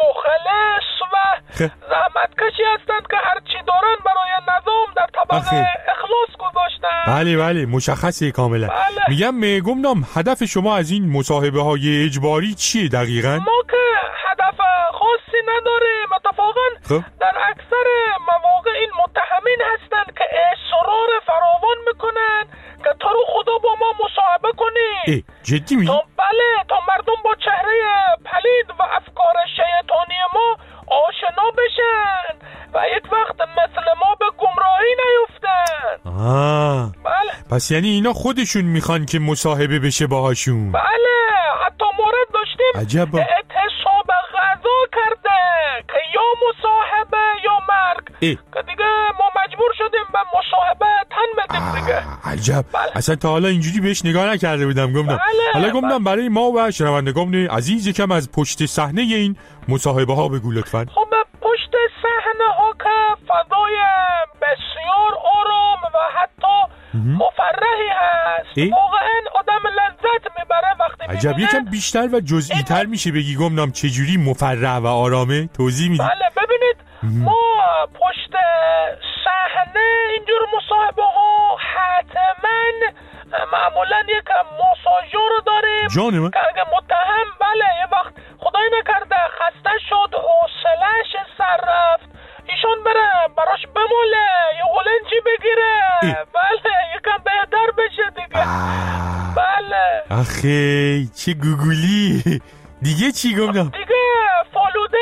مخلص و زحمتکشی هستند که هرچی دارن برای نظام در طبقه اخلاص گذاشتن. بله بله مشخصه کاملا. بله. میگم گمنام هدف شما از این مصاحبه های اجباری چیه دقیقاً؟ ما که هدف خاصی نداریم. اتفاقا در اکثر مواقع این متهمین هستند که اصرار فراوان میکنن که تو رو خدا با ما مصاحبه کنی. جدی میگی؟ بله تا مردم با چهره پلید و افکار شیطانی ما آشنا بشن و یک وقت مثل ما به گمراهی نیفتن. آه بله. پس یعنی اینا خودشون میخوان که مصاحبه بشه باهاشون؟ بله حتی مورد داشتیم عجبا. اعتصاب غذا کرده که یا مصاحبه یا مرگ ای. که دیگه ما مجبور شدیم به مصاحبه تن بدیم دیگه. عجب. بله. اصلا تا حالا اینجوری بهش نگاه نکرده بودم گمنام. بله. حالا گمنام برای ما و شنوندگان عزیز یکم از پشت صحنه این مصاحبه ها بگو لطفاً. خب پشت صحنه ها که فضای بسیار آرام و حتی مفرحی هست. واقعا آدم لذت میبره وقتی میبینه. عجب یکم بیشتر و جزئی تر میشه بگی گمنام چجوری مفرح و آرامه؟ توضیح میدی؟ بله ببینید ما پشت صحنه اینجور مصاحبه ها حتما معمولا یک ماساژور داریم جان من. که اگه متهم بله یه وقت خدای نکرده خسته شد حوصله‌اش سر رفت ایشان بره براش بموله یه قلنجی بگیره. ای. بله یکم بهتر بشه دیگه. آه. بله آخه چه گوگولی. دیگه چی گمنام؟ دیگه فالوده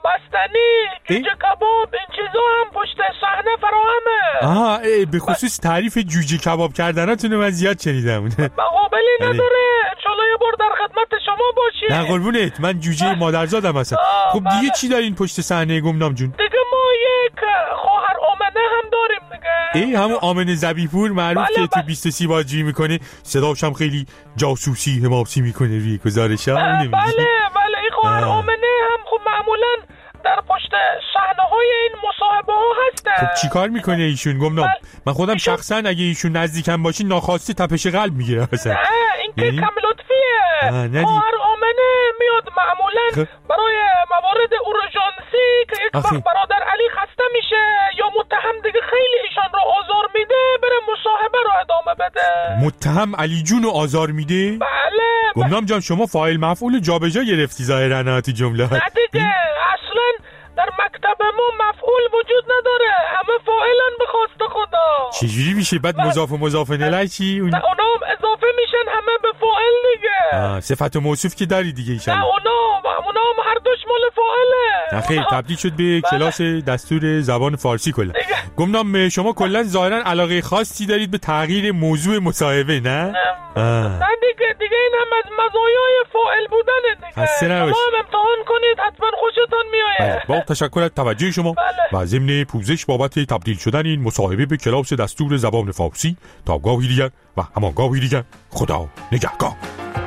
بستنی جوجه کباب این چیزا هم پشت صحنه فراهمه. آها به خصوص تعریف جوجه کباب کردناتونو من زیاد شنیدم. مقابلی نداره. انشالله یه بار در خدمت شما باشی. نه قربونت من جوجه مادرزادم هستم. خب دیگه چی دارین پشت صحنه گمنام جون؟ دیگه ما یک خواهر آمنه هم داریم دیگه. ای همون آمنه زبیپور معروف بله که تو بله. بیست و سی بازجویی میکنه صداش هم خیلی جاسوسی حماسی میکنه روی گزارش ها. بله بله این خواهر آمنه هم خب معمولا در پشت صحنه های این مصاحبه ها هستن. خب چی کار میکنه ایشون گمنام؟ من خودم ایشون... شخصا اگه ایشون نزدیکم باشی ناخواسته تپش قلب میگیره اصلا. نه این که یعنی... کم لطفیه. خواهر آمنه میاد معمولا خ... برای موارد اورژانسی که یک وقت برادر علی خسته میشه یا متهم دیگه خیلی ایشان رو آزار میده بره مصاحبه رو ادامه بده. متهم علی جون رو آزار میده؟ بله. گمنام جان شما فاعل مفعول جابجا گرفتی ظاهرا نهاتی جمله. نه دیگه اصلا در مکتب ما مفعول وجود نداره همه فاعلن به خواست خدا. چجوری میشه بعد مضاف و مضاف الیه چی؟ اون... نه اونام اضافه میشن همه به فاعل دیگه. آه صفت و موصوف که داری دیگه ایشان. نه اونام اونام هر دوش مال فاعله. نه خیر تبدیل شد به کلاس دستور زبان فارسی کلا. گمنام شما کلا ظاهرا علاقه خاصی دارید به تغییر موضوع مصاحبه نه؟ نه, نه دیگه دیگه این هم از مزایای فاعل بودن دیگه. شما هم امتحان کنید حتما خوشتون میاد. با تشکر از توجه شما. بله. و ضمن پوزش بابت تبدیل شدن این مصاحبه به کلاس دستور زبان فارسی تا گاهی دیگر و همان گاهی دیگر خدا نگهدار.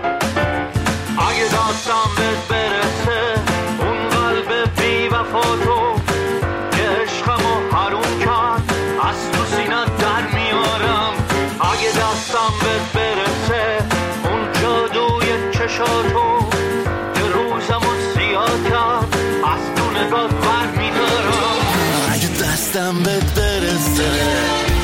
اگه داستان بهت برسه اون قلب بی وفا تو که عشقمو حروم کرد از تو سینت در میارم. اگه داستان بهت برسه اون جادوی چشاتو که روزمو زیاد کرد از تو نگات بر میدارم. اگه دستم بهت برسه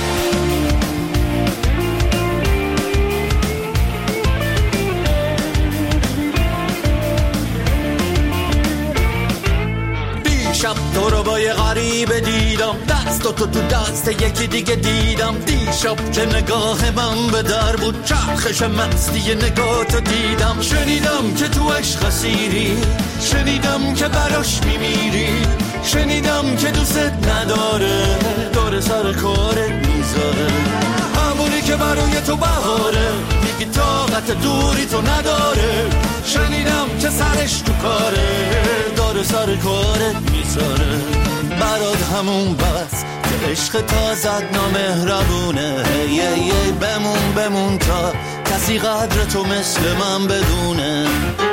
شب تو رو با یه غریبه دیدم دست تو تو دست یکی دیگه دیدم. دیشب که نگاه من به در بود چرخش مستی نگاه تو دیدم. شنیدم که تو عشق اسیری شنیدم که براش میمیری شنیدم که دوست نداره دور سر کارت میذاره همونی که برای تو بهاره میگی طاقت دوری تو نداره. شنیدم که سرش تو کاره، داره سر کارت میذاره. برات همون بس که عشق تازد نامهربونه. یه یه بمون بمون تا کسی قدر تو مثل من بدونه.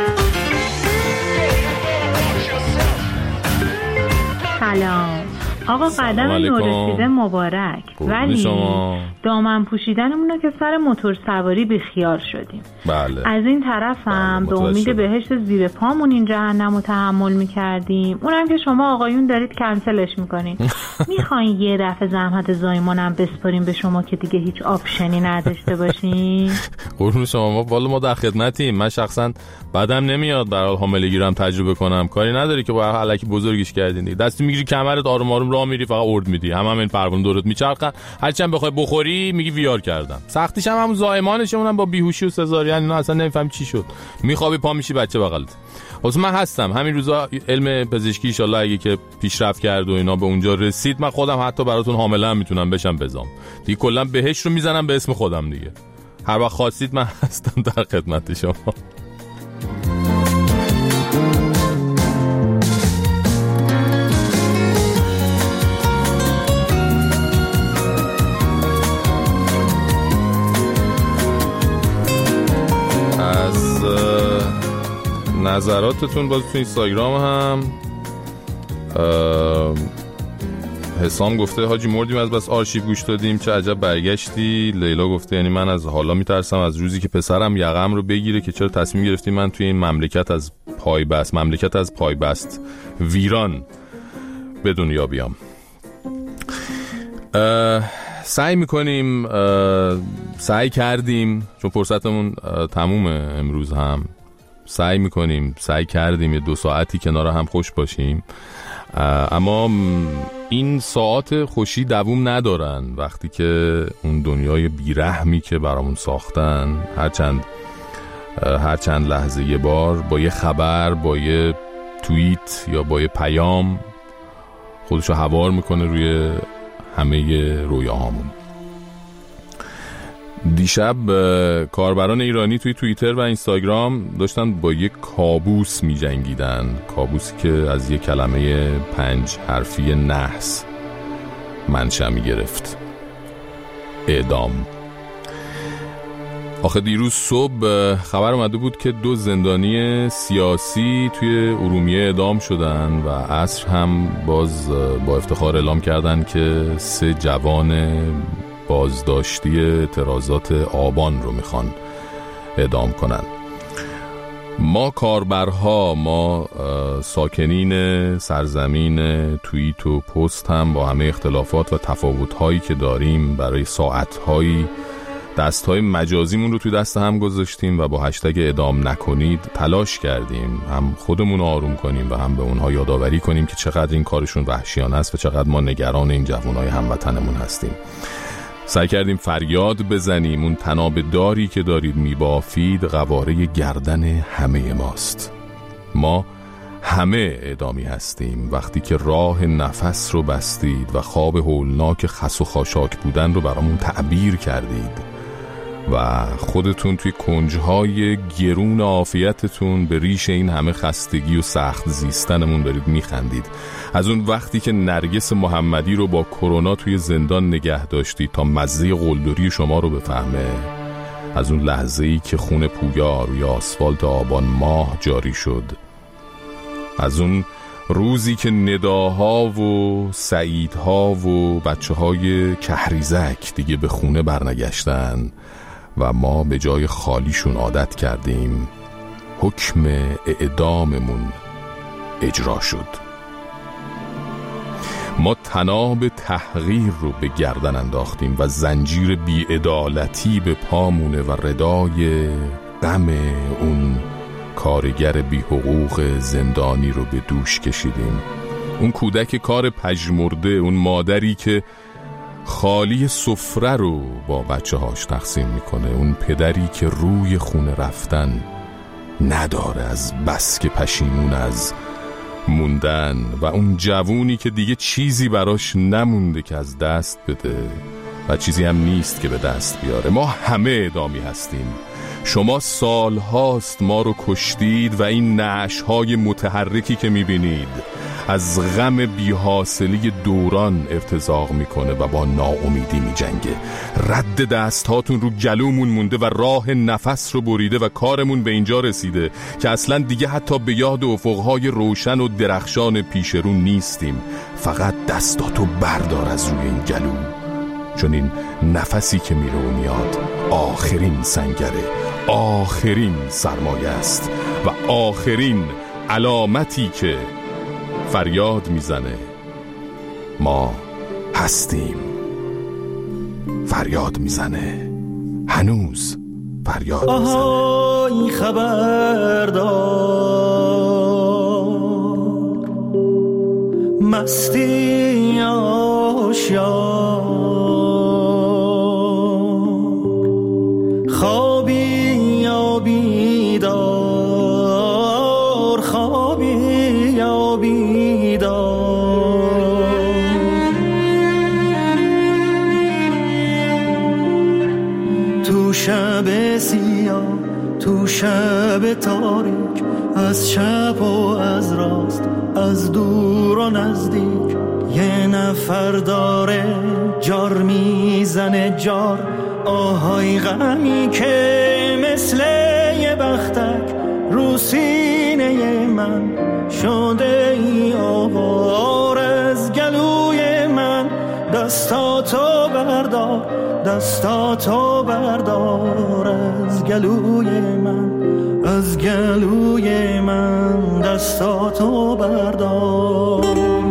سلام آقا، قدم نورسیده مبارک. ولی دامن پوشیدنمون رو که سر موتور سواری بیخیال شدیم. بله. از این طرف هم به امید بهشت زیر پامون این جهنم رو تحمل میکردیم، اونم که شما آقایون دارید کنسلش میکنین. میخواین یه دفعه زحمت زایمانم بسپاریم به شما که دیگه هیچ آپشنی نداشته باشین؟ قربون شما، والا ما در خدمتیم. من شخصا بعدم نمیاد برای حاملگی رو هم تجربه کنم. کاری نداری که با الکی بزرگش کردین دیگه. دستی میگیری کمرت آروم آروم راه میری، فقط ارد میدی، هم هم این پروانه دورت میچرخن. هرچند بخوای بخوری میگی ویار کردم. سختیش هم همون زایمانشمونم با بیهوشی و سزارین اینا اصلا نمیفهم چی شد. میخوابی پا میشی بچه بغلت. واسه من هستم همین روزا علم پزشکی ان شاءالله اگه که پیشرفت کرد و اینا به اونجا رسید، من خودم حتی براتون حامله هم میتونم بشم بزام. دیگه کلا بهش رو میزنم به اسم خودم دیگه. هر وقت خواستید من هستم در خدمت شما. نظراتتون باز تو اینستاگرام هم حسام گفته حاجی مردیم از بس آرشیو گوش دادیم، چه عجب برگشتی. لیلا گفته یعنی من از حالا میترسم از روزی که پسرم یقم رو بگیره که چرا تصمیم گرفتی من توی این مملکت از پای بست مملکت از پای بست ویران به دنیا بیام. سعی میکنیم سعی کردیم چون فرصتمون تمومه امروز، هم سعی میکنیم سعی کردیم یه دو ساعتی کنار هم خوش باشیم، اما این ساعات خوشی دوام ندارن. وقتی که اون دنیای بیرحمی که برامون ساختن هر چند هر چند لحظه یه بار با یه خبر، با یه توییت یا با یه پیام خودشو هوار میکنه روی همه رویاهامون. دیشب کاربران ایرانی توی توییتر و اینستاگرام داشتن با یک کابوس می جنگیدن، کابوسی که از یک کلمه پنج حرفی نحس منشأ می گرفت، اعدام. آخه دیروز صبح خبر اومده بود که دو زندانی سیاسی توی ارومیه اعدام شدن و عصر هم باز با افتخار اعلام کردن که سه جوان بازداشتی اعتراضات آبان رو میخوان اعدام کنن. ما کاربرها، ما ساکنین سرزمین توییت و پست هم با همه اختلافات و تفاوت‌هایی که داریم برای ساعت‌هایی دست‌های مجازیمون رو توی دست هم گذاشتیم و با هشتگ اعدام نکنید تلاش کردیم هم خودمون رو آروم کنیم و هم به اونها یادآوری کنیم که چقدر این کارشون وحشیانه است و چقدر ما نگران این جوانای هموطنمون هستیم. سعی کردیم فریاد بزنیم اون تناب داری که دارید میبافید قواره گردن همه ماست. ما همه اعدامی هستیم وقتی که راه نفس رو بستید و خواب هولناک خس و خاشاک بودن رو برامون تعبیر کردید و خودتون توی کنجهای گرون عافیتتون به ریش این همه خستگی و سخت زیستنمون دارید میخندید. از اون وقتی که نرگس محمدی رو با کرونا توی زندان نگه داشتید تا مزه قلدری شما رو بفهمه، از اون لحظه‌ای که خون پویا روی آسفالت آبان ماه جاری شد، از اون روزی که نداها و سعیدها و بچه های کهریزک دیگه به خونه برنگشتن و ما به جای خالیشون عادت کردیم، حکم اعداممون اجرا شد. ما تناب تحقیر رو به گردن انداختیم و زنجیر بی‌عدالتی به پامونه و ردای غم اون کارگر بی حقوق زندانی رو به دوش کشیدیم. اون کودک کار پژمرده، اون مادری که خالی سفره رو با بچه هاش تقسیم میکنه، اون پدری که روی خونه رفتن نداره از بس که پشیمون از موندن، و اون جوونی که دیگه چیزی براش نمونده که از دست بده و چیزی هم نیست که به دست بیاره. ما همه اعدامی هستیم. شما سال هاست ما رو کشتید و این نعش‌های متحرکی که میبینید از غم بی‌حاصلی دوران ارتزاق میکنه و با ناامیدی میجنگه. رد دست هاتون رو گلومون مونده و راه نفس رو بریده و کارمون به اینجا رسیده که اصلا دیگه حتی به یاد افقهای روشن و درخشان پیش رو نیستیم. فقط دستاتو بردار از روی این گلو، چون این نفسی که میره و میاد آخرین سنگره، آخرین سرمایه است و آخرین علامتی که فریاد میزنه ما هستیم. فریاد میزنه، هنوز فریاد میزنه. آهای خبردار مستی آشیار، خوابی یا بیدار، خوابی یا بیدار، تو شب سیاه، تو شب تاریک، از چپ و از راست، از دور و نزدیک، یه نفر داره جار میزنه جار. آهای غمی که مثل یه بختک رو سینه من شده ای آوار، از گلوی من دستاتو بردار، دستاتو بردار از گلوی من، از گلوی من دستاتو بردار.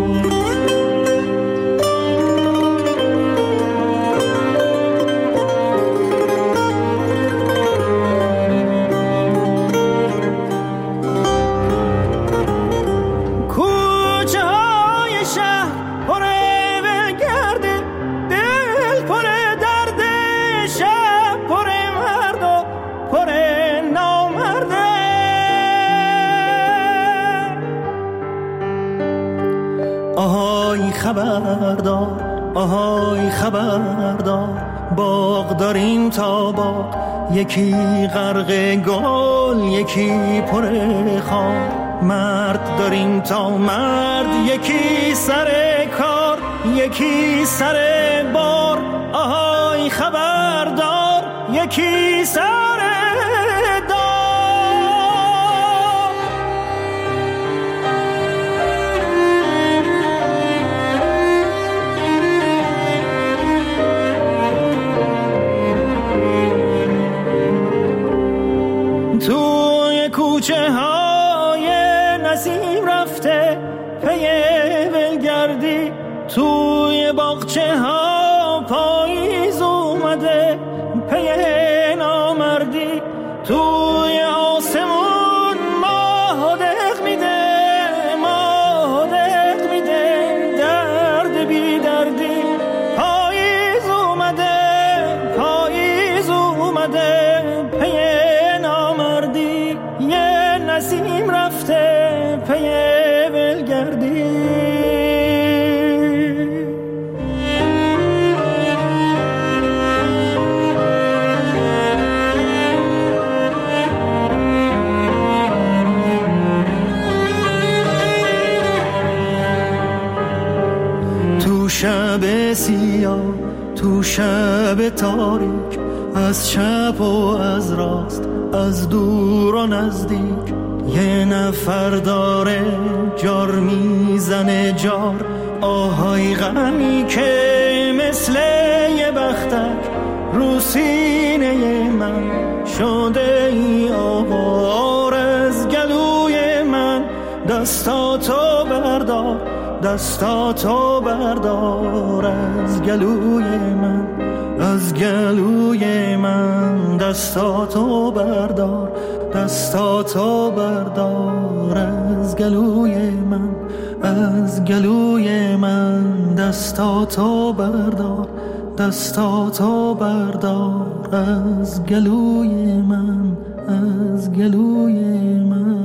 خبردار، آهای خبردار، باغ داریم تا باغ، یکی غرق گل یکی پر خار. مرد داریم تا مرد، یکی سر کار یکی سر بار. آهای خبردار، یکی سر کوچه های نسیم رفته پی ولگردی، توی باغچه ها پاییز اومده پی نامردی، توی آسمون ماه دق میده، ماه دق میده درد بی دردی. پاییز اومده، پاییز اومده پی نامردی، یه نسیم رفته پی ولگردی. تو شب سیاه، تو شب تاریک، از چپ و از راست، از دور و نزدیک، یه نفر داره جار میزنه جار. آهای غمی که مثل یه بختک رو سینه من شده ای آوار، از گلوی من دستاتو بردار، دستاتو بردار از گلوی من، از گلوی من دستاتو بردار، دستاتو بردار از گلوی من، از گلوی من دستاتو بردار، دستاتو بردار از گلوی من، از گلوی من.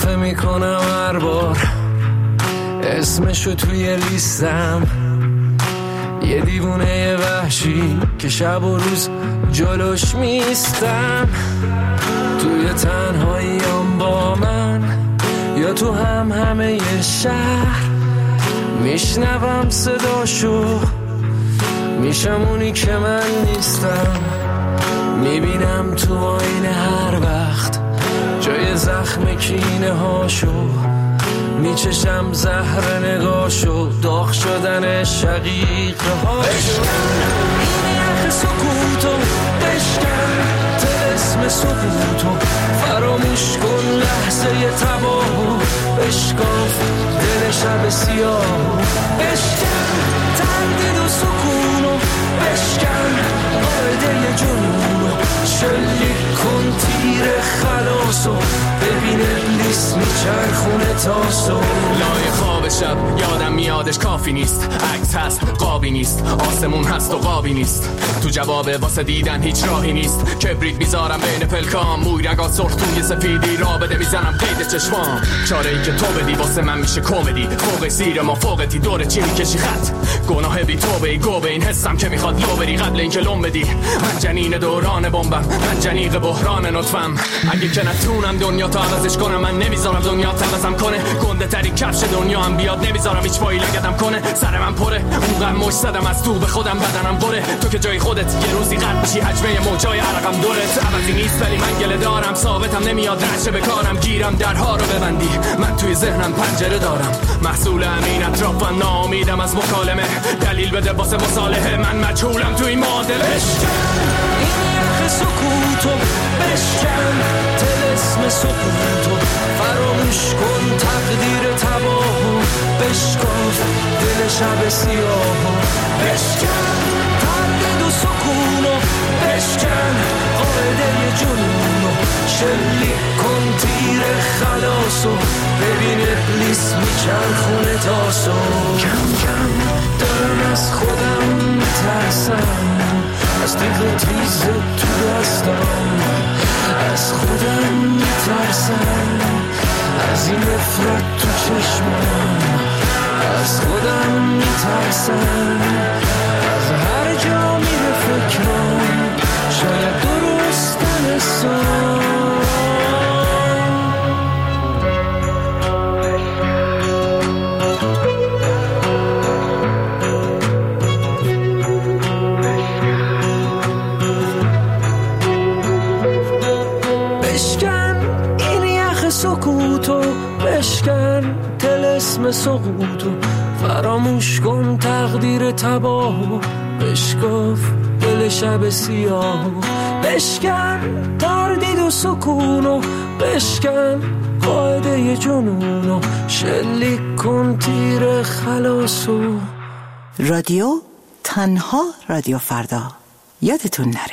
اضافه میکنم هر بار اسمشو توی لیستم، یه دیوونه وحشی که شب و روز جلوش میستم. توی تنهاییام با من یا تو هم همه ی شهر میشنوم صداشو، میشم اونی که من نیستم. میبینم تو آینه هر وقت جای زخم کینه هاشو، میچشم زهر نگاشو، داغ شدن شقیقه هاشو. این یخ سکوتو بشکن، طلسم سکوتو فراموش کن، لحظه تباهو بشکاف، دل شب سیاهو بشکن، تردید و سکونو بشکن، قاعده جنونو شلیک کن، تیر خلاصو ببین ابلیس میچرخونه تاسو. لای خواب شب یادم میادش کافی نیست، عکس هست قابی نیست، آسمون هست و قابی نیست، تو جواب واسه دیدن هیچ راهی نیست. کبریت میذارم بین پلکام، موی رگا سرخ توی سفیدی را بده میزنم قید چشمام. چاره ای که تو بدی واسه من میشه کمدی، فوق سیر ما فوقتی دور چی میکشی خط، گناه بی توبه ای گوبه این حسم که میخواد لو بری قبل اینکه لوم بدی. من جنین دوران بمبم، من جنیق بحران نطفم، اگه که نتونم دنیا تا عوضش کنم من نمیذارم دنیا عوضم کنه. گنده تری کفش دنیا هم بیاد نمیذارم هیچ پایی لگدم کنه. سر من پره اونقدر مش زدم از تو به خودم بدنم بره، تو که جای خودت یه روزی قد بشی حجمه موجای عرقم دورت. عوضی نیست ولی من گله دارم، ثابتم نمیاد رشه به کارم، گیرم درها رو ببندی من توی ذهنم پنجره دارم. محصول همین اطرافم ناامیدم از مکالمه، دلیل بده واسه مصالحه، من مجهولم توی معادله. سکوتو بشکن، طلسم سکوتو فراموش کن، تقدیر تباهو بشکاف، دل شب سیاهو بشکن، تردید و سکونو بشکن، قاعده جنونو شلیک کن، تیر خلاصو ببین ابلیس میچرخونه تاسو. کم کم دارم از خودم میترسم، از دیگه تیز تو دستم، از خودم میترسم، از این نفرت تو چشمم، از خودم میترسم، از هر جا میره فکرم شاید درست نرسم. سکوتو بشکن، طلسم سقوطو فراموش کن، تقدیر تباهو بشکاف، دل شب سیاهو بشکن، تردید و سکونو بشکن، قاعده جنونو شلیک کن، تیر خلاصو. رادیو تنها رادیو فردا، یادتون نره.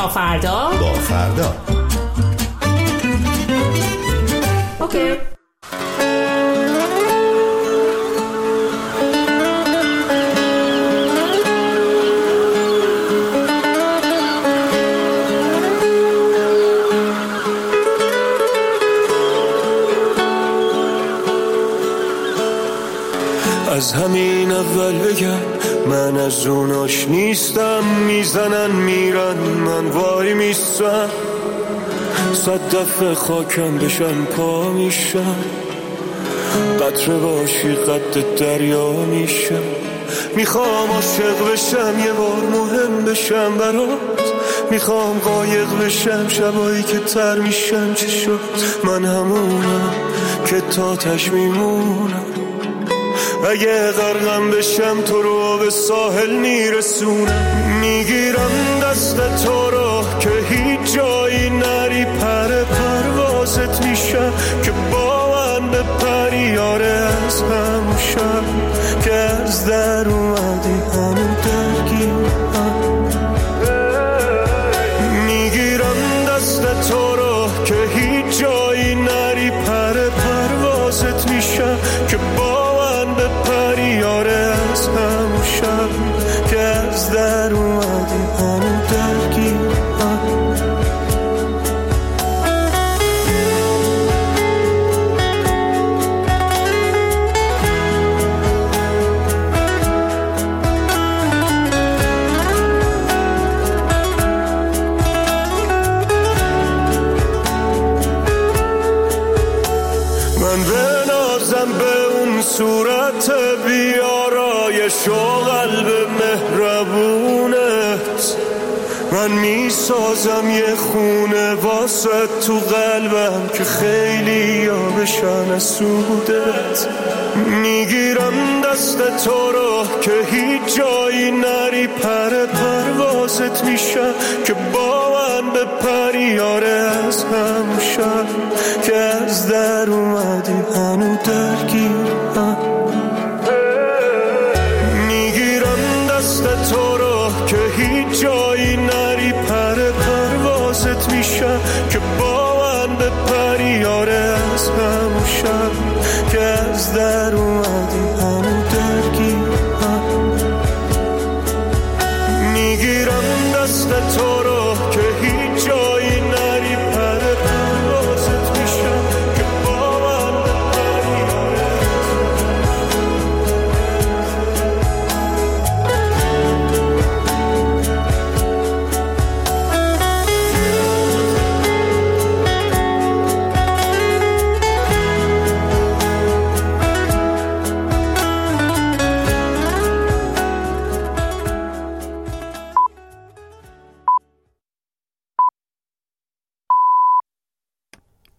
فردا با فردا. اوکی. از همین اول بگم من از اوناش نیستم، میزنن میرن من وای میستم، صد دفعه خاکم بشن پا میشم، قطره باشی قد دریا میشم، میخوام عاشق بشم یه بار مهم بشم برات، میخوام قایق بشم شبایی که تر میشم چه شد، من همونم که تا تش میمونم، اگه غرقم بشم تو رو به ساحل میرسونم، میگیرم دست تو رو که هیچ جایی نری، پر پروازت میشم که با من به پریاره، از همون شب که از در اومدی همون درگیرم، میگیرم دست تو رو که هیچ جایی نری، پر پروازت میشم که با به پریاره، از همون شب که از در اومدی همون درگیرم. من بنازم به اون صورت بیارایش و قلب مهربونت، من میسازم یه خونه واسه تو قلبم که خیلی یا بشن از سودت، میگیرم دست تو رو که هیچ جایی نری، پر پروازت میشم که با من به پریاره، از همون شب که از در اومدی هنو درگیرم، میگیرم دست تو رو که هیچ جایی نری، پر پروازت میشم که با من به پریاره، از همون شب که از در اومدی هنو